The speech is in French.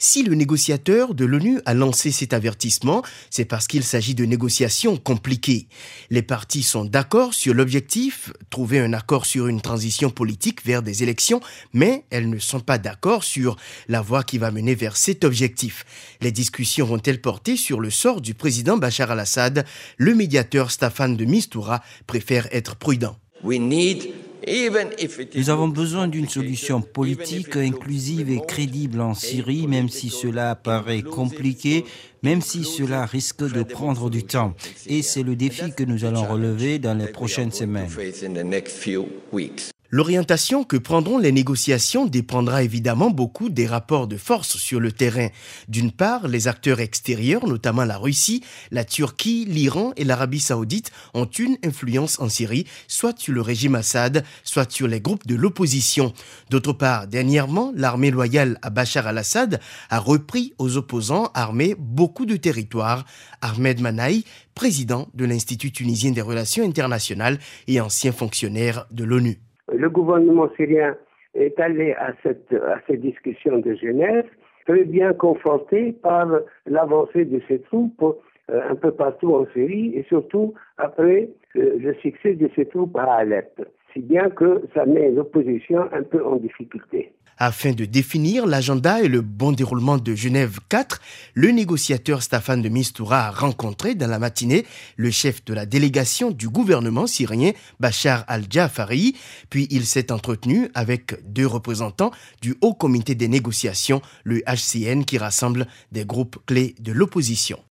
Si le négociateur de l'ONU a lancé cet avertissement, c'est parce qu'il s'agit de négociations compliquées. Les parties sont d'accord sur l'objectif, trouver un accord sur une transition politique vers des élections, mais elles ne sont pas d'accord sur la voie qui va mener vers cet objectif. Les discussions vont-elles porter sur le sort du président Bachar al-Assad? Le médiateur Staffan de Mistura préfère être prudent. Nous avons besoin d'une solution politique inclusive et crédible en Syrie, même si cela paraît compliqué, même si cela risque de prendre du temps. Et c'est le défi que nous allons relever dans les prochaines semaines. L'orientation que prendront les négociations dépendra évidemment beaucoup des rapports de force sur le terrain. D'une part, les acteurs extérieurs, notamment la Russie, la Turquie, l'Iran et l'Arabie saoudite, ont une influence en Syrie, soit sur le régime Assad, soit sur les groupes de l'opposition. D'autre part, dernièrement, l'armée loyale à Bachar al-Assad a repris aux opposants armés beaucoup de territoires. Ahmed Manaï, président de l'Institut tunisien des relations internationales et ancien fonctionnaire de l'ONU. Le gouvernement syrien est allé à ces discussions de Genève, très bien conforté par l'avancée de ses troupes un peu partout en Syrie et surtout après le succès de ses troupes à Alep. Si bien que ça met l'opposition un peu en difficulté. Afin de définir l'agenda et le bon déroulement de Genève 4, le négociateur Staffan de Mistura a rencontré dans la matinée le chef de la délégation du gouvernement syrien, Bachar al-Jafari, puis il s'est entretenu avec 2 représentants du Haut Comité des négociations, le HCN, qui rassemble des groupes clés de l'opposition.